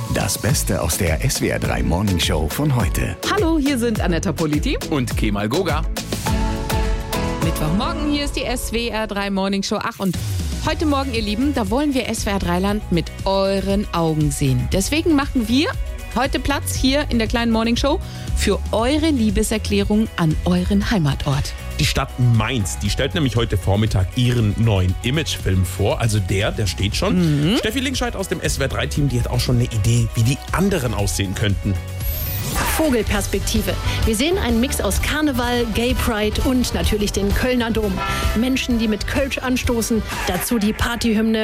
Das Beste aus der SWR 3 Morning Show von heute. Hallo, hier sind Annetta Politi und Kemal Goga. Mittwochmorgen, hier ist die SWR 3 Morning Show. Ach, und heute Morgen, ihr Lieben, da wollen wir SWR 3 Land mit euren Augen sehen. Deswegen machen wir heute Platz hier in der kleinen Morning Show für eure Liebeserklärung an euren Heimatort. Die Stadt Mainz, die stellt nämlich heute Vormittag ihren neuen Imagefilm vor. Also der steht schon. Steffi Linkscheid aus dem SWR 3-Team, die hat auch schon eine Idee, wie die anderen aussehen könnten. Vogelperspektive. Wir sehen einen Mix aus Karneval, Gay Pride und natürlich den Kölner Dom. Menschen, die mit Kölsch anstoßen, dazu die Partyhymne.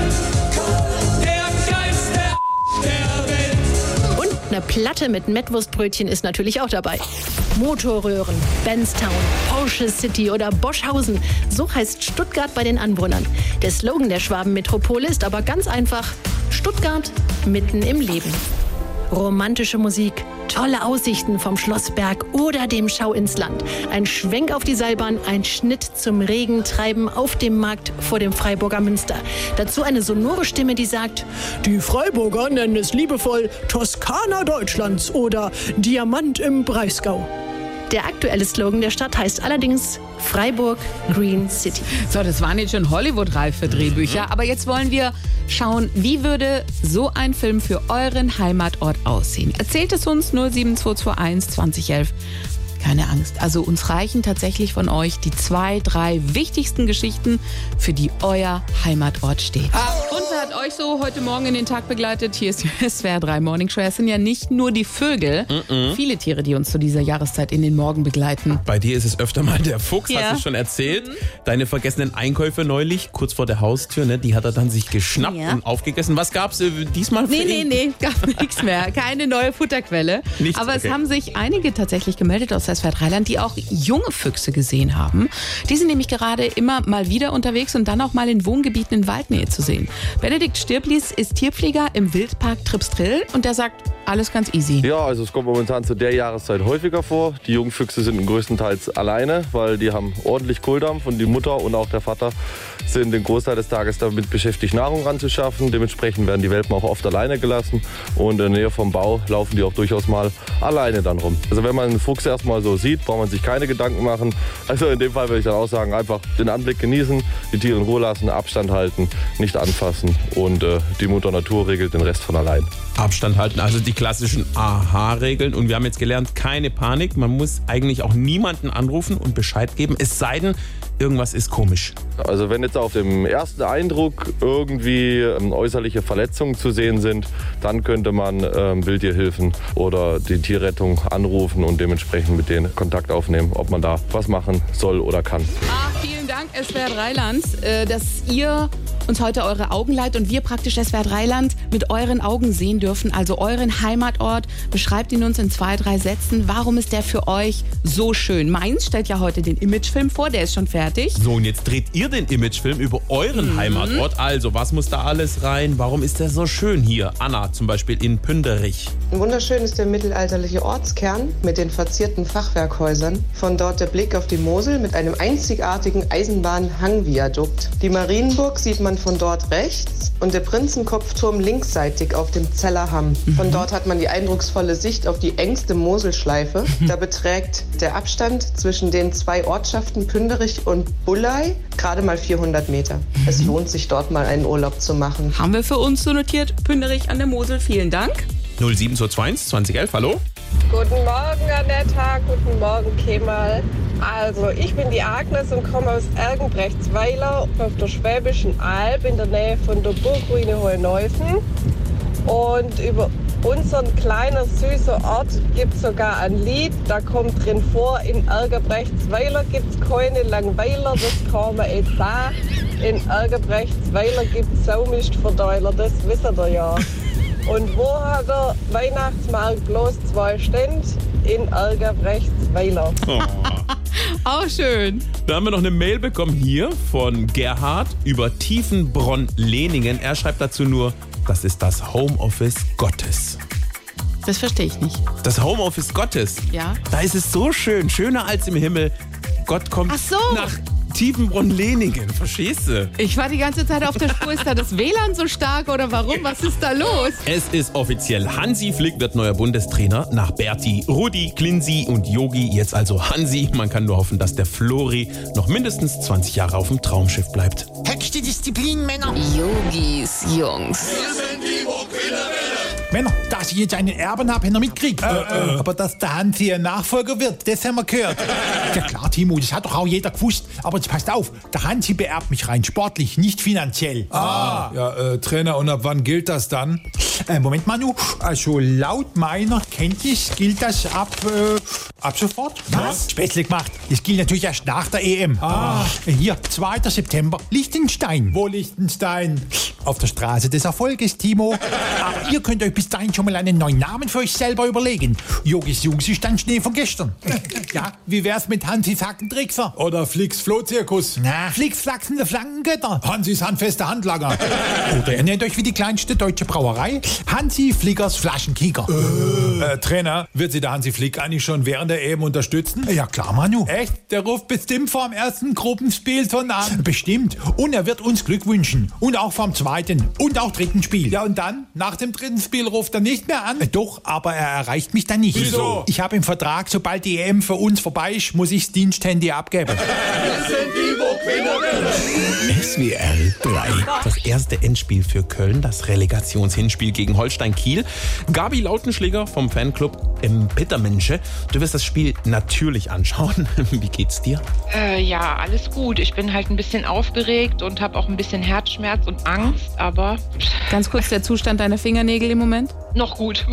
Und eine Platte mit Mettwurstbrötchen ist natürlich auch dabei. Motorröhren, Benstown, Porsche City oder Boschhausen. So heißt Stuttgart bei den Anwohnern. Der Slogan der Schwabenmetropole ist aber ganz einfach: Stuttgart mitten im Leben. Romantische Musik, tolle Aussichten vom Schlossberg oder dem Schau ins Land. Ein Schwenk auf die Seilbahn, ein Schnitt zum Regentreiben auf dem Markt vor dem Freiburger Münster. Dazu eine sonore Stimme, die sagt: Die Freiburger nennen es liebevoll Toskana Deutschlands oder Diamant im Breisgau. Der aktuelle Slogan der Stadt heißt allerdings Freiburg Green City. So, das waren jetzt schon Hollywood-reife Drehbücher, aber jetzt wollen wir schauen, wie würde so ein Film für euren Heimatort aussehen. Erzählt es uns 07221 2011. Keine Angst, also uns reichen tatsächlich von euch die 2, 3 wichtigsten Geschichten, für die euer Heimatort steht. Und wer hat euch so heute Morgen in den Tag begleitet? Hier ist die SWR 3 Morning Show. Es sind ja nicht nur die Vögel, viele Tiere, die uns zu dieser Jahreszeit in den Morgen begleiten. Bei dir ist es öfter mal der Fuchs, Ja. hast du schon erzählt. Deine vergessenen Einkäufe neulich, kurz vor der Haustür, ne, die hat er dann sich geschnappt und aufgegessen. Was gab's diesmal für ihn? Nee, gab nichts mehr. Keine neue Futterquelle. Nichts, Aber okay. es haben sich einige tatsächlich gemeldet aus SWR 3 Land, die auch junge Füchse gesehen haben. Die sind nämlich gerade immer mal wieder unterwegs und dann auch mal in Wohngebieten in Waldnähe zu sehen. Benedikt Stirblies ist Tierpfleger im Wildpark Tripsdrill und der sagt, alles ganz easy. Ja, also es kommt momentan zu der Jahreszeit häufiger vor. Die Jungfüchse sind größtenteils alleine, weil die haben ordentlich Kohldampf und die Mutter und auch der Vater sind den Großteil des Tages damit beschäftigt, Nahrung ranzuschaffen. Dementsprechend werden die Welpen auch oft alleine gelassen und in der Nähe vom Bau laufen die auch durchaus mal alleine dann rum. Also wenn man einen Fuchs erstmal so sieht, braucht man sich keine Gedanken machen. Also in dem Fall würde ich dann auch sagen, einfach den Anblick genießen, die Tiere in Ruhe lassen, Abstand halten, nicht anfassen und die Mutter Natur regelt den Rest von allein. Abstand halten, also die klassischen AHA-Regeln. Und wir haben jetzt gelernt, keine Panik. Man muss eigentlich auch niemanden anrufen und Bescheid geben, es sei denn, irgendwas ist komisch. Also wenn jetzt auf dem ersten Eindruck irgendwie äußerliche Verletzungen zu sehen sind, dann könnte man Wildtierhilfen oder die Tierrettung anrufen und dementsprechend mit denen Kontakt aufnehmen, ob man da was machen soll oder kann. Vielen Dank, SWR 3 Land, dass ihr uns heute eure Augen leiht und wir praktisch SWR 3 Land mit euren Augen sehen dürfen. Also euren Heimatort. Beschreibt ihn uns in 2, 3 Sätzen. Warum ist der für euch so schön? Mainz stellt ja heute den Imagefilm vor, der ist schon fertig. So, und jetzt dreht ihr den Imagefilm über euren Heimatort. Also, was muss da alles rein? Warum ist der so schön hier? Anna, zum Beispiel in Pünderich. Wunderschön ist der mittelalterliche Ortskern mit den verzierten Fachwerkhäusern. Von dort der Blick auf die Mosel mit einem einzigartigen Eisenbahnhangviadukt. Die Marienburg sieht man von dort rechts und der Prinzenkopfturm linksseitig auf dem Zellerham. Von dort hat man die eindrucksvolle Sicht auf die engste Moselschleife. Da beträgt der Abstand zwischen den 2 Ortschaften Pünderich und Bullei gerade mal 400 Meter. Es lohnt sich dort mal einen Urlaub zu machen. Haben wir für uns so notiert. Pünderich an der Mosel. Vielen Dank. 07221 2011, hallo? Guten Morgen, Annetta. Guten Morgen, Kemal. Also, ich bin die Agnes und komme aus Ergenbrechtsweiler auf der Schwäbischen Alb in der Nähe von der Burgruine Hoheneufen. Und über unseren kleinen, süßen Ort gibt es sogar ein Lied, da kommt drin vor, in Ergebrechtsweiler gibt es keine Langweiler, das kann man jetzt sagen. In Ergebrechtsweiler gibt es Saumistverteiler, das wisst ihr ja. Und wo hat der Weihnachtsmarkt bloß 2 Stände? In Ergebrechtsweiler. Auch schön. Da haben wir noch eine Mail bekommen hier von Gerhard über Tiefenbronn-Leningen. Er schreibt dazu nur, das ist das Homeoffice Gottes. Das verstehe ich nicht. Das Homeoffice Gottes? Ja. Da ist es so schön, schöner als im Himmel. Gott kommt Ach so. nach Tiefenbrunn-Leningen, verstehst du? Ich war die ganze Zeit auf der Spur. Ist da das WLAN so stark oder warum? Was ist da los? Es ist offiziell. Hansi Flick wird neuer Bundestrainer nach Berti, Rudi, Klinsi und Yogi. Jetzt also Hansi. Man kann nur hoffen, dass der Flori noch mindestens 20 Jahre auf dem Traumschiff bleibt. Höchste Disziplin, Männer. Yogis, Jungs. Männer, dass ich jetzt einen Erben habe, habt ihr mitgekriegt. Aber dass der Hansi ein Nachfolger wird, das haben wir gehört. Ja klar, Timo, das hat doch auch jeder gewusst. Aber jetzt passt auf, der Hansi beerbt mich rein sportlich, nicht finanziell. Trainer, und ab wann gilt das dann? Moment, Manu, also laut meiner Kenntnis gilt das ab sofort. Was? Spätzle gemacht. Das gilt natürlich erst nach der EM. Hier, 2. September, Liechtenstein. Wo Liechtenstein? Auf der Straße des Erfolges, Timo. Aber ihr könnt euch bis dahin schon mal einen neuen Namen für euch selber überlegen. Yogis Jungs ist dann Schnee von gestern. Ja, wie wär's mit Hansis Hackentrickser? Oder Flicks Flohzirkus? Na, Flicks flachsende Flankengötter. Hansis handfeste Handlanger. Oder ihr nennt euch wie die kleinste deutsche Brauerei Hansi Flickers Flaschenkieker. Trainer, wird Sie der Hansi Flick eigentlich schon während der EM unterstützen? Ja klar, Manu. Echt? Der ruft bestimmt vor dem ersten Gruppenspiel schon an. Bestimmt. Und er wird uns Glück wünschen. Und auch vom zweiten und auch dritten Spiel. Ja, und dann? Nach dem dritten Spiel ruft er nicht mehr an? Doch, aber er erreicht mich dann nicht. Wieso? Ich habe im Vertrag, sobald die EM für uns vorbei ist, muss ich das Diensthandy abgeben. SWR 3. Das erste Endspiel für Köln, das Relegationshinspiel gegen Holstein Kiel. Gabi Lautenschläger vom Fanclub im Pittermensche. Du wirst das Spiel natürlich anschauen. Wie geht's dir? Ja, alles gut. Ich bin halt ein bisschen aufgeregt und habe auch ein bisschen Herzschmerz und Angst, aber... Ganz kurz, der Zustand deiner Fingernägel im Moment? Noch gut.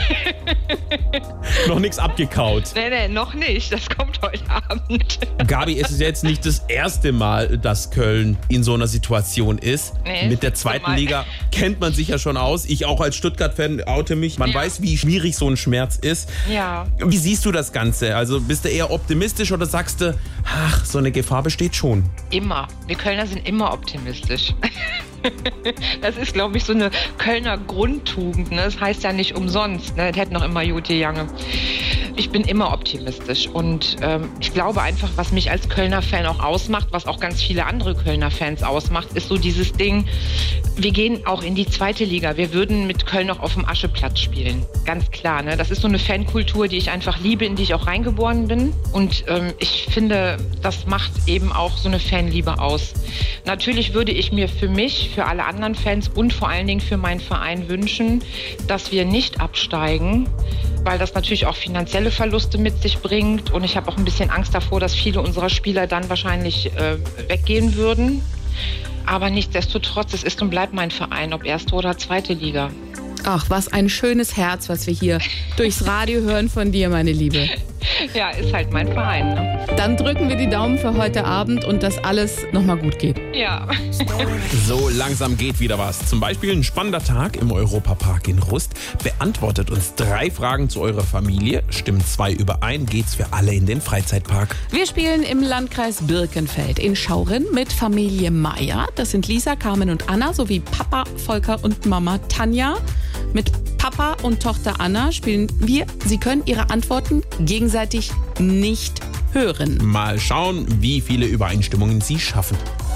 Noch nichts abgekaut. Nee, noch nicht. Das kommt heute Abend. Gabi, es ist jetzt nicht das erste Mal, dass Köln in so einer Situation ist. Nee, mit der zweiten Liga kennt man sich ja schon aus. Ich auch als Stuttgart-Fan oute mich. Man weiß, wie schwierig so ein Schmerz ist. Ja. Wie siehst du das Ganze? Also bist du eher optimistisch oder sagst du, ach, so eine Gefahr besteht schon? Immer. Wir Kölner sind immer optimistisch. Das ist, glaube ich, so eine Kölner Grundtugend. Ne? Das heißt ja nicht umsonst. Ne? Das hätte noch immer Jute Jange. Ich bin immer optimistisch und ich glaube einfach, was mich als Kölner Fan auch ausmacht, was auch ganz viele andere Kölner Fans ausmacht, ist so dieses Ding, wir gehen auch in die zweite Liga. Wir würden mit Köln noch auf dem Ascheplatz spielen. Ganz klar. Ne? Das ist so eine Fankultur, die ich einfach liebe, in die ich auch reingeboren bin. Und ich finde, das macht eben auch so eine Fanliebe aus. Natürlich würde ich mir für mich, für alle anderen Fans und vor allen Dingen für meinen Verein wünschen, dass wir nicht absteigen, weil das natürlich auch finanzielle Verluste mit sich bringt. Und ich habe auch ein bisschen Angst davor, dass viele unserer Spieler dann wahrscheinlich weggehen würden. Aber nichtsdestotrotz, es ist und bleibt mein Verein, ob erste oder zweite Liga. Ach, was ein schönes Herz, was wir hier durchs Radio hören von dir, meine Liebe. Ja, ist halt mein Verein. Ne? Dann drücken wir die Daumen für heute Abend und dass alles nochmal gut geht. Ja. So langsam geht wieder was. Zum Beispiel ein spannender Tag im Europapark in Rust. Beantwortet uns 3 Fragen zu eurer Familie. Stimmen 2 überein, geht's für alle in den Freizeitpark. Wir spielen im Landkreis Birkenfeld in Schaurin mit Familie Meier. Das sind Lisa, Carmen und Anna sowie Papa Volker und Mama Tanja. Mit Papa und Tochter Anna spielen wir. Sie können ihre Antworten gegenseitig nicht hören. Mal schauen, wie viele Übereinstimmungen sie schaffen.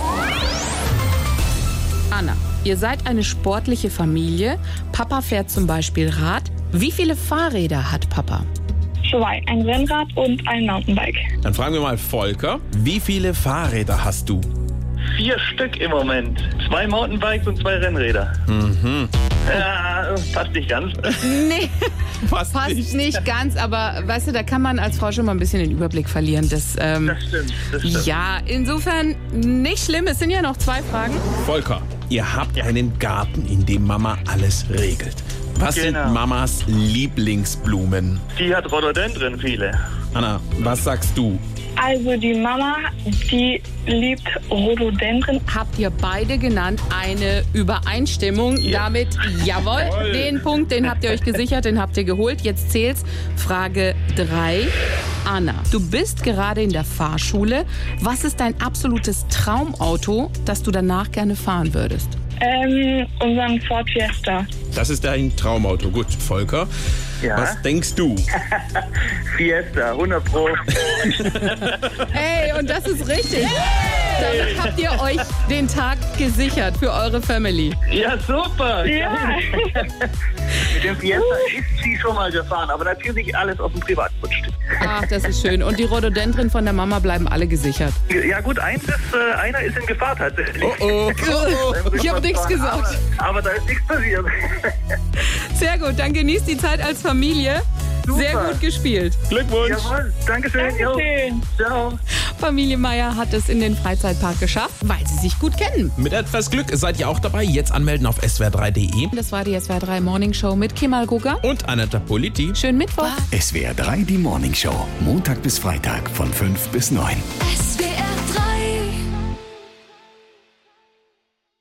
Anna, ihr seid eine sportliche Familie. Papa fährt zum Beispiel Rad. Wie viele Fahrräder hat Papa? 2, ein Rennrad und ein Mountainbike. Dann fragen wir mal Volker, wie viele Fahrräder hast du? 4 Stück im Moment. 2 Mountainbikes und 2 Rennräder. Ja, passt nicht ganz. Nee, passt nicht ganz, aber weißt du, da kann man als Frau schon mal ein bisschen den Überblick verlieren. Das stimmt. Ja, insofern nicht schlimm, es sind ja noch 2 Fragen. Volker, ihr habt einen Garten, in dem Mama alles regelt. Was sind Mamas Lieblingsblumen? Die hat Rhododendren, viele. Anna, was sagst du? Also die Mama, die liebt Rhododendren. Habt ihr beide genannt, eine Übereinstimmung. Damit, jawohl, den Punkt, den habt ihr euch gesichert, den habt ihr geholt. Jetzt zählt's. Frage 3. Anna, du bist gerade in der Fahrschule. Was ist dein absolutes Traumauto, das du danach gerne fahren würdest? Unseren Ford Fiesta. Das ist dein Traumauto. Gut, Volker, was denkst du? Fiesta, 100 Pro. Hey, und das ist richtig. Damit habt ihr euch den Tag gesichert für eure Family. Ja, super. Ja. Mit dem Fiesta ist sie schon mal gefahren, aber natürlich alles auf dem Privatgrundstück. Ach, das ist schön. Und die Rhododendren von der Mama bleiben alle gesichert. Ja gut, einer ist in Gefahr tatsächlich. Oh. Ich habe nichts gesagt. Aber da ist nichts passiert. Sehr gut, dann genießt die Zeit als Familie. Super. Sehr gut gespielt. Glückwunsch. Jawohl, Dankeschön. Dankeschön. Ciao. Familie Meier hat es in den Freizeitpark geschafft, weil sie sich gut kennen. Mit etwas Glück seid ihr auch dabei. Jetzt anmelden auf swr3.de. Das war die SWR 3 Morning Show mit Kemal Guga Und Aneta Politi. Schönen Mittwoch. SWR 3 die Morning Show. Montag bis Freitag von 5 bis 9. SWR 3